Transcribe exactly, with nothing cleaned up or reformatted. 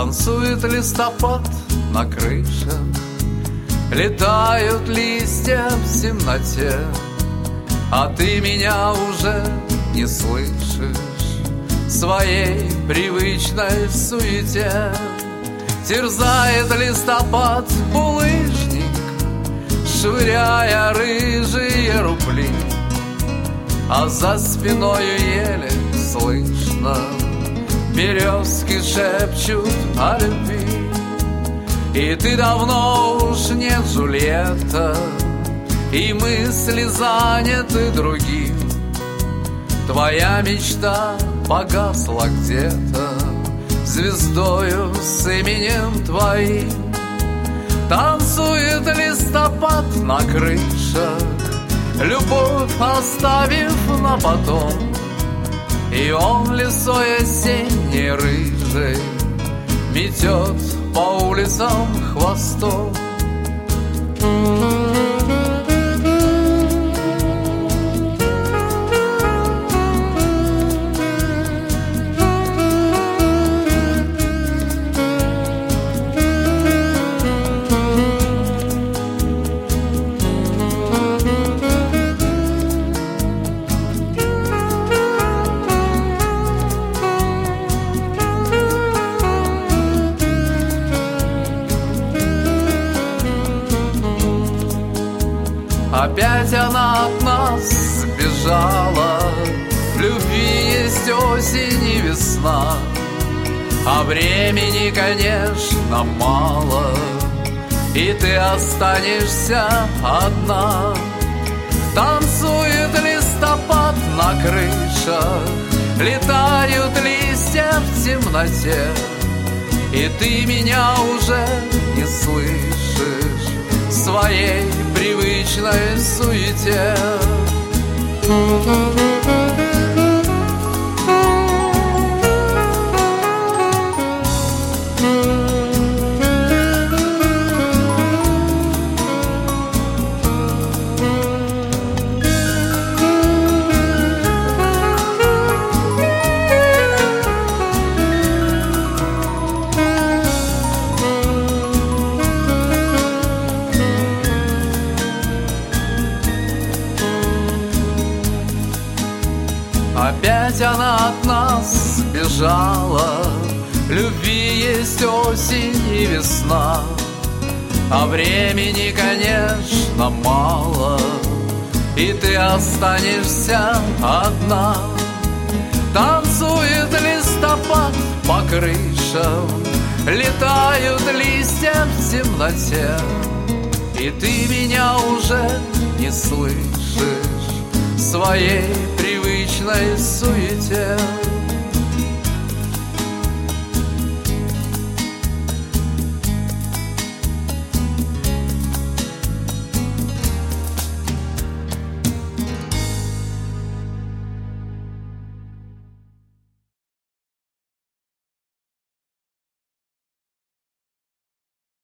Танцует листопад на крышах, летают листья в темноте, а ты меня уже не слышишь в своей привычной суете. Терзает листопад булыжник, швыряя рыжие рубли, а за спиною еле слышно березки шепчут о любви. И ты давно уж не Джульетта, и мысли заняты другим. Твоя мечта погасла где-то звездою с именем твоим. Танцует листопад на крышах, любовь оставив на потом, и он лисой осенний рыжий метет по улицам хвостом. Опять она от нас сбежала. В любви есть осень и весна, а времени, конечно, мало, и ты останешься одна. Танцует листопад на крышах, летают листья в темноте, и ты меня уже не слышишь в своей привычной суете. Опять она от нас сбежала. Любви есть осень и весна, а времени, конечно, мало, и ты останешься одна. Танцует листопад по крышам, летают листья в темноте, и ты меня уже не слышишь в своей привычной суете.